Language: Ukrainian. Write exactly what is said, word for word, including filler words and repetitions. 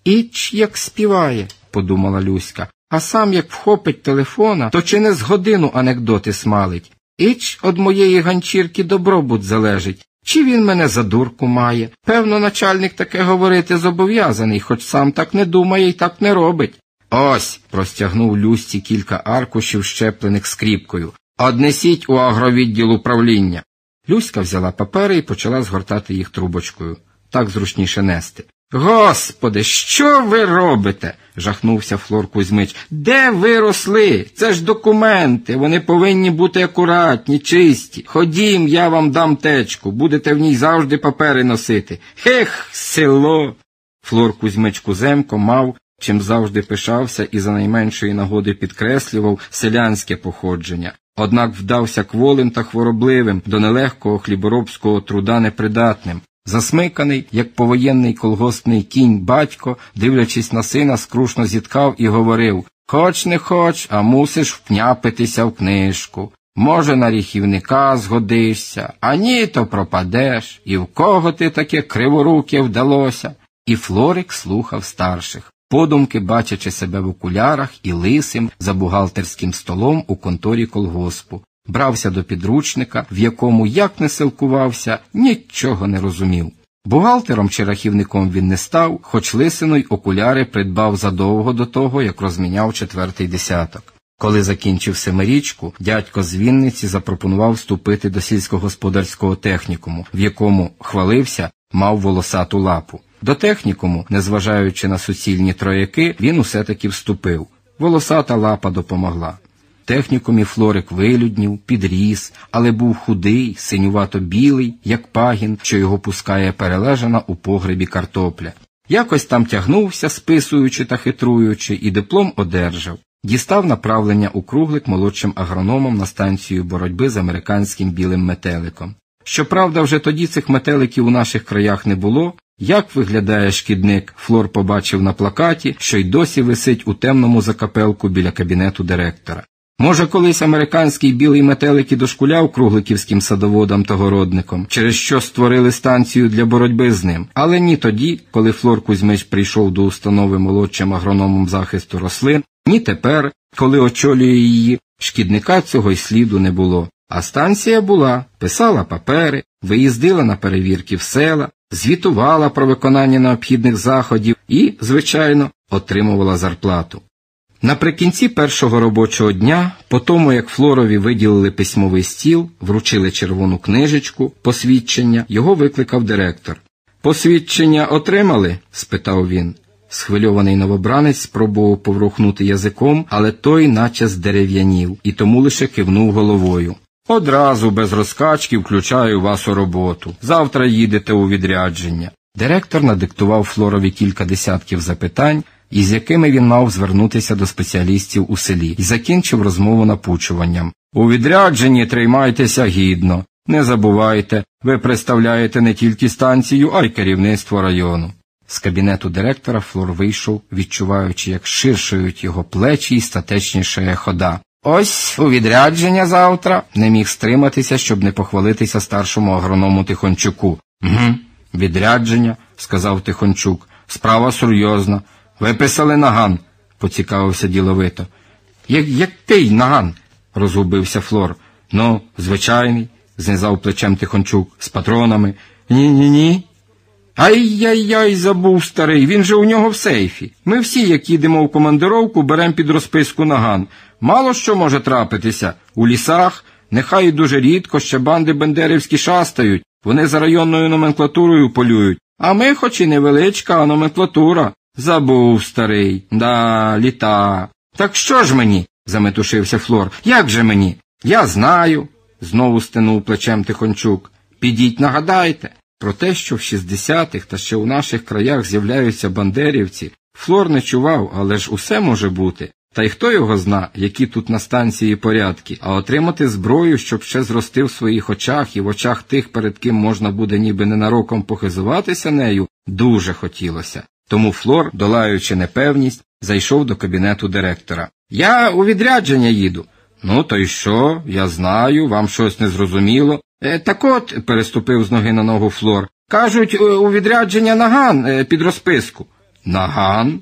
«Іч, як співає», – подумала Люська, «а сам як вхопить телефона, то чи не з годину анекдоти смалить. Іч, од моєї ганчірки добробут залежить. Чи він мене за дурку має? Певно, начальник таке говорити зобов'язаний, хоч сам так не думає і так не робить». «Ось», – простягнув Люсці кілька аркушів, щеплених скріпкою, «однесіть у агровідділ управління». Люська взяла папери і почала згортати їх трубочкою. Так зручніше нести. «Господи, що ви робите?» – жахнувся Флор Кузьмич. «Де ви росли? Це ж документи, вони повинні бути акуратні, чисті. Ходім, я вам дам течку, будете в ній завжди папери носити. Ех, село!» Флор Кузьмич Куземко мав, чим завжди пишався і за найменшої нагоди підкреслював селянське походження. Однак вдався кволим та хворобливим, до нелегкого хліборобського труда непридатним. Засмиканий, як повоєнний колгоспний кінь батько, дивлячись на сина, скрушно зіткав і говорив: «Хоч не хоч, а мусиш впняпитися в книжку. Може, на ріхівника згодишся, а ні, то пропадеш. І в кого ти таке криворуке вдалося?» І Флорик слухав старших, подумки бачачи себе в окулярах і лисим за бухгалтерським столом у конторі колгоспу. Брався до підручника, в якому, як не силкувався, нічого не розумів. Бухгалтером чи рахівником він не став, хоч лисину й окуляри придбав задовго до того, як розміняв четвертий десяток. Коли закінчив семирічку, дядько з Вінниці запропонував вступити до сільськогосподарського технікуму, в якому, хвалився, мав волосату лапу. До технікуму, незважаючи на суцільні трояки, він усе-таки вступив. Волосата лапа допомогла. В технікумі Флорик вилюднів, підріс, але був худий, синювато-білий, як пагін, що його пускає перележана у погребі картопля. Якось там тягнувся, списуючи та хитруючи, і диплом одержав. Дістав направлення у Круглик молодшим агрономом на станцію боротьби з американським білим метеликом. Щоправда, вже тоді цих метеликів у наших краях не було. Як виглядає шкідник, Флор побачив на плакаті, що й досі висить у темному закапелку біля кабінету директора. Може, колись американський білий метелик і дошкуляв кругликівським садоводам та городникам, через що створили станцію для боротьби з ним. Але ні тоді, коли Флор Кузьмич прийшов до установи молодшим агрономом захисту рослин, ні тепер, коли очолює її, шкідника цього й сліду не було. А станція була, писала папери, виїздила на перевірки в села, звітувала про виконання необхідних заходів і, звичайно, отримувала зарплату. Наприкінці першого робочого дня, по тому, як Флорові виділили письмовий стіл, вручили червону книжечку, посвідчення, його викликав директор. «Посвідчення отримали?» – спитав він. Схвильований новобранець спробував поворухнути язиком, але той наче здерев'янів, і тому лише кивнув головою. «Одразу, без розкачки, включаю вас у роботу. Завтра їдете у відрядження». Директор надиктував Флорові кілька десятків запитань, із якими він мав звернутися до спеціалістів у селі, і закінчив розмову напучуванням. «У відрядженні тримайтеся гідно. Не забувайте, ви представляєте не тільки станцію, а й керівництво району». З кабінету директора Флор вийшов, відчуваючи, як ширшають його плечі і статечнішає хода. «Ось, у відрядження завтра», – не міг стриматися, щоб не похвалитися старшому агроному Тихончуку. «Угу, відрядження», – сказав Тихончук, – «справа серйозна. Виписали наган», – поцікавився діловито. «Я, який наган?» – розгубився Флор. «Ну, звичайний», – знизав плечем Тихончук, – «з патронами». «Ні-ні-ні». «Ай-яй-яй, забув старий, він же у нього в сейфі. Ми всі, як їдемо в командировку, беремо під розписку наган. Мало що може трапитися. У лісах, нехай і дуже рідко, ще банди бендерівські шастають. Вони за районною номенклатурою полюють. А ми, хоч і невеличка, а номенклатура». «Забув старий. Да, літа». «Так що ж мені?» – заметушився Флор. «Як же мені?» «Я знаю», – знову стенув плечем Тихончук. «Підіть нагадайте». Про те, що в шістдесятих та ще у наших краях з'являються бандерівці, Флор не чував, але ж усе може бути. Та й хто його зна, які тут на станції порядки, а отримати зброю, щоб ще зрости в своїх очах і в очах тих, перед ким можна буде ніби ненароком похизуватися нею, дуже хотілося. Тому Флор, долаючи непевність, зайшов до кабінету директора. «Я у відрядження їду». «Ну, то й що? Я знаю, вам щось не зрозуміло». Е, «Так от», – переступив з ноги на ногу Флор, – «кажуть, у відрядження наган е, під розписку». Наган?